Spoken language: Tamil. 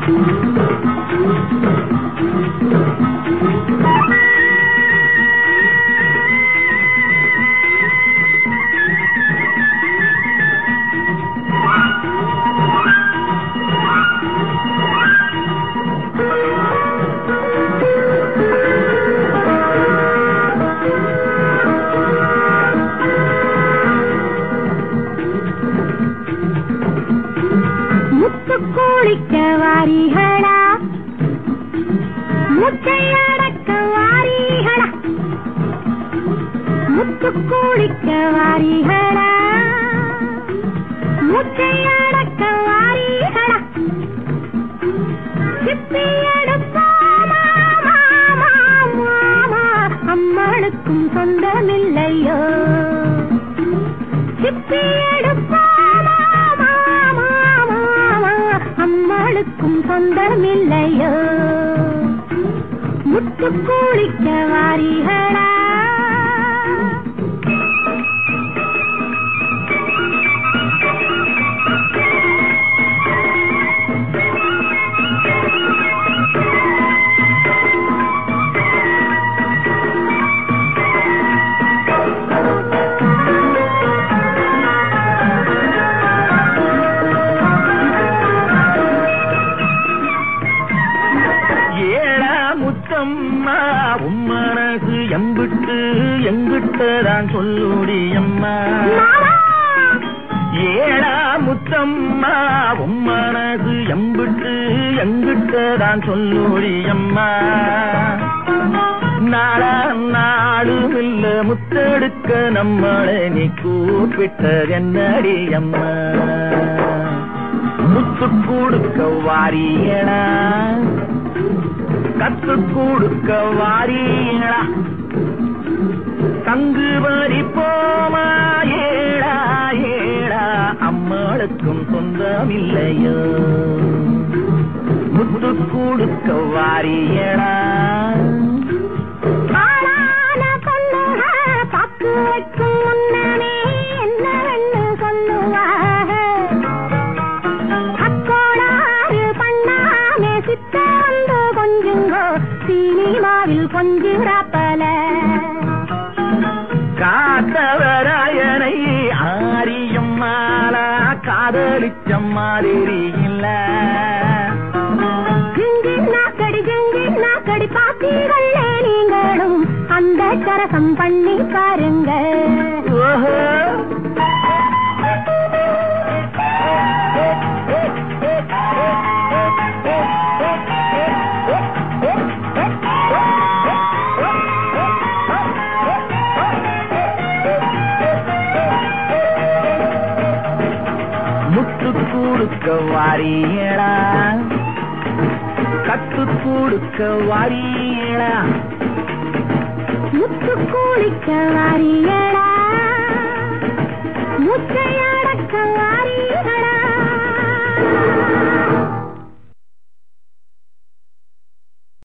குளிக்க வாரிகளா, முத்தையடக்க வாரிகளா, முத்து குளிக்க வாரிகளா, முத்தையடக்க வாரிகளா, சிப்பியெடுப்போமா மாமா மாமா, அம்மளுக்கும் சொந்தமில்லையோ. சிப்பியெடுப்போமா மாமா மாமா, அம்மளுக்கும் சொந்தமில்லையோ. முத்து குளிக்க வாரிகளா. உம்மனசு எம்பிட்டு எங்கிட்டதான் சொல்லுடி அம்மா. ஏழா முத்தம்மா உம்மனசு எம்பிட்டு எங்கிட்டதான் சொல்லுடி அம்மா. நாளா நாளும் இல்ல முத்தெடுக்க நம்மளை நீ கூப்பிட்டது என்னடி அம்மா. முத்து கொடுக்க வாரியனா, கத்து கொடுக்க வாரீங்களா, தங்கு பறிப்போமா ஏழா ஏழா, அம்மாளுக்கும் சொந்தமில்லையோ. முத்து கொடுக்க வாரீங்களா. பாக்கு வைக்கும் முன்னமே என்னவென்னு சொல்லுவாக, அக்கோளாறு பண்ணாமே சித்த வந்து கொஞ்சுங்கோ சினிமாவில் கொஞ்சிராப்பல. காத்தவராயனை ஆரியம் மாலா காதலிச்ச மாதிரி இல்ல. ஜிங்கி நாக்கடி பாத்தீர்களே நீங்களும் அந்த சரசம் பண்ணி பாருங்க. முத்து கொடுக்க வாரியடா, கத்து கொடுக்க வாரியடா, முத்து குளிக்க வாரியடா.